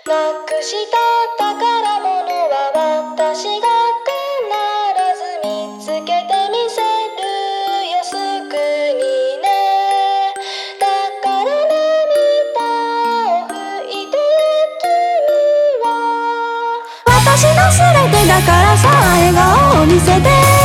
なくした宝物は私が必ず見つけてみせるよ、すぐにね。だから涙を拭いて君は私の全てだからさ、笑顔を見せて。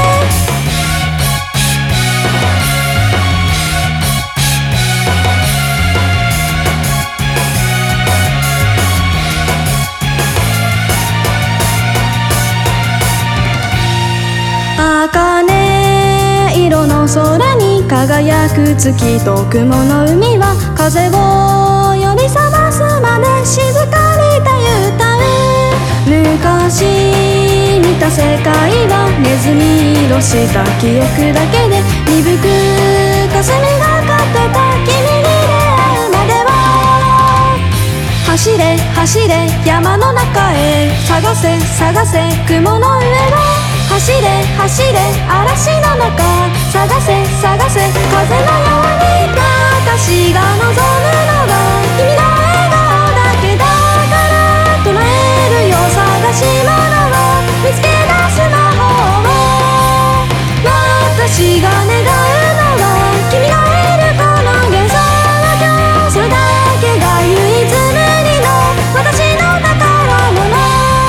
茜色の空に輝く月と雲の海は風を呼び覚ますまで静かにたゆたう。昔見た世界はネズミ色した記憶だけで、鈍く霞がかってた君に出会うまでは。走れ走れ山の中へ、探せ探せ雲の上を。走れ走れ嵐の中、探せ探せ風のように。私が望むのは君の笑顔だけだから唱えるよ、探し物を見つけ出す魔法を。私が願うのは君がいるこの幻想郷、それだけが唯一無二の私の宝物。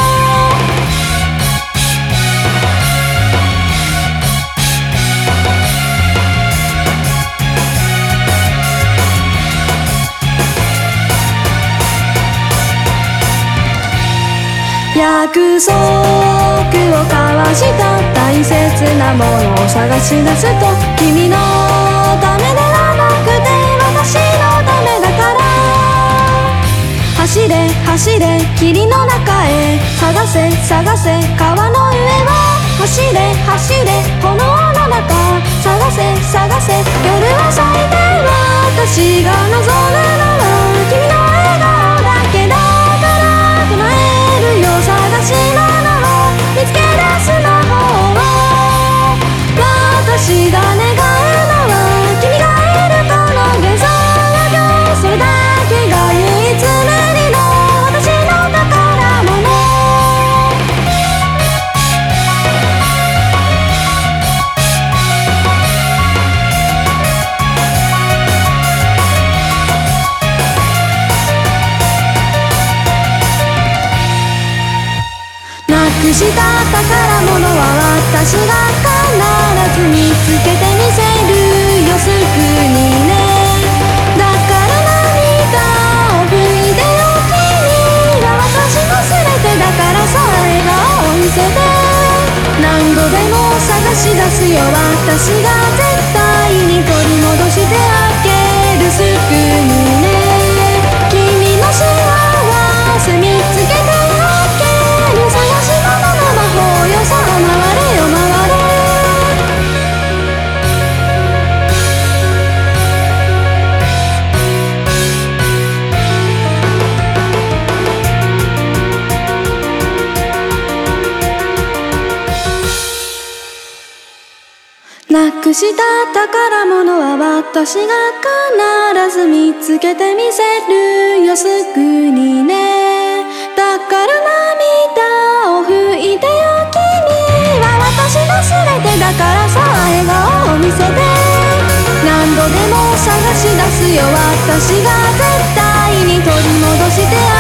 約束を交わした大切なものを探し出すと、君のためではなくて私のためだから。走れ走れ霧の中へ、探せ探せ川の上を。走れ走れ炎の中、探せ探せ夜を咲いて。私が望むのは君の笑顔だけだから唱えるよ、探し物を見つけ出す魔法を。私が願うのは君がいるこの幻想郷、それだけが唯一無二の私の宝物。なくした宝物は私が必ず見つけてみせるよ、すぐにね。だから涙を拭いてよ、君は私の全てだからさ、笑顔を見せて。何度でも探し出すよ、私が絶対に取り戻してあげる、すぐにね。君の幸せ見つけてあげる、探し物の魔法よ、さあ回れよ回れ。なくした宝物は私が必ず見つけてみせるよ、すぐにね。だから涙を拭いてよ、君は私の全てだからさ、笑顔を見せて。何度でも探し出すよ、私が絶対に取り戻してあげる。